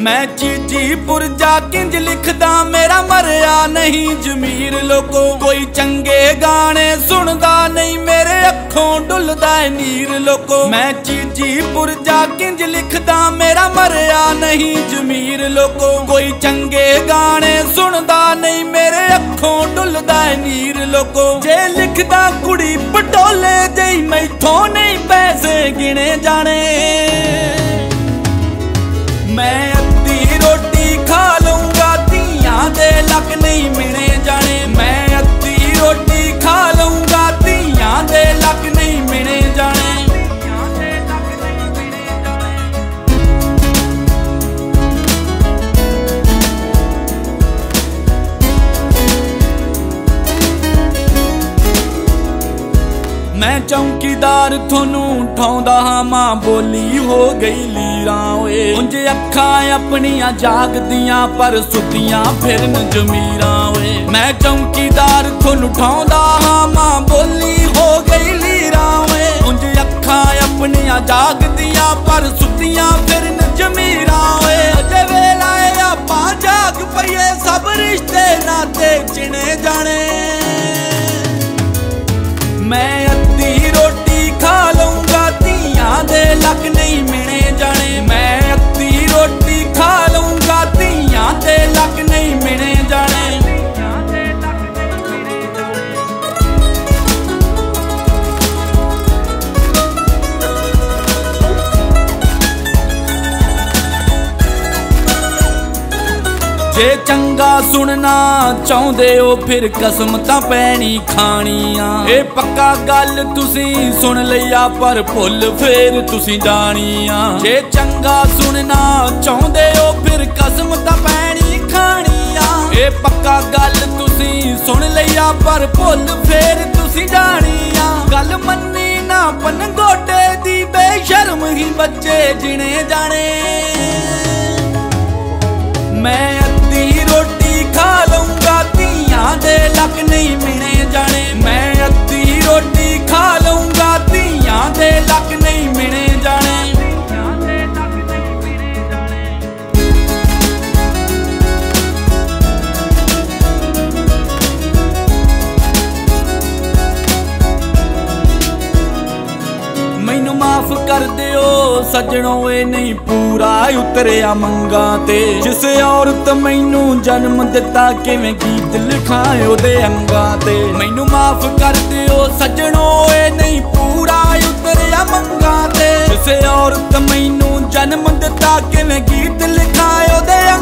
मैं चीची पुरजा किंज लिखदा मेरा मरिया नहीं जमीर लोगो। कोई चंगे गाने सुनदा नहीं मेरे अखों डुलदा है नीर लोगो। मैं चीची पुरजा किंज लिखदा मेरा मरिया नहीं जमीर लोगो। कोई चंगे गाने सुनदा नहीं मेरे अखों डुलदा है नीर लोगो। जे लिखदा कुड़ी पटोले जई मैथों नहीं पैसे गिने जाने। मैं अद्धी रोटी खा लूंगा तियां दे लक नहीं मिने जाने। मैं अद्धी रोटी खा लूंगा तियां दे लक नहीं मिने जाने। मैं चौकीदार थोनू उठाउंदा हां मां बोली हो गई लीरां ओए। उंज अखां अपनियां जागदियां पर सुतियां फिरन जमीरां ओए। मैं चौकीदार थोनू उठाउंदा हां मां बोली हो गई लीरां ओए। उंज अखां अपनियां जागदियां पर सुतियां फिरन जमीरां ओए। अजे वेला आपां जाग पईए सब रिश्ते नाते चिने जाने। मैं अद्धी रोटी खा लूंगा तियां दे लक नहीं मिने जाने। मैं अद्धी रोटी खा लूंगा तियां दे लक नहीं मिने जाने। जे चंगा सुनना चाहुंदे हो फिर कसम तां पैनी खानियां। ए पक्का गल तुसी सुन लिया पर भुल फिर तुसी जानियां। जे चंगा सुनना चाहुंदे हो फिर कसम तां पैनी खानियां। ए पक्का गल तुसी सुन लिया पर भुल फिर तुसी जानियां। गल मन्नी ना पनगोटे दी बेशर्म ही बच्चे जिने जाने। मैं अद्धी रोटी खा लूंगा तियां दे लक नहीं मिने जाने। मैं अद्धी रोटी खा लूंगा तियां दे लक नहीं मिने जाने। मैनू माफ कर दियो सजणों ए नहीं पूरा उतरिया मंगा ते। जिस औरत मैनू जन्म दिता किवें गीत लिखाए ओदे अंगां ते। मैनू माफ कर दियो सजणों ए नहीं पूरा उतरिया मंगा ते। जिस औरत मैनू जन्म दिता किवें गीत लिखाए ओदे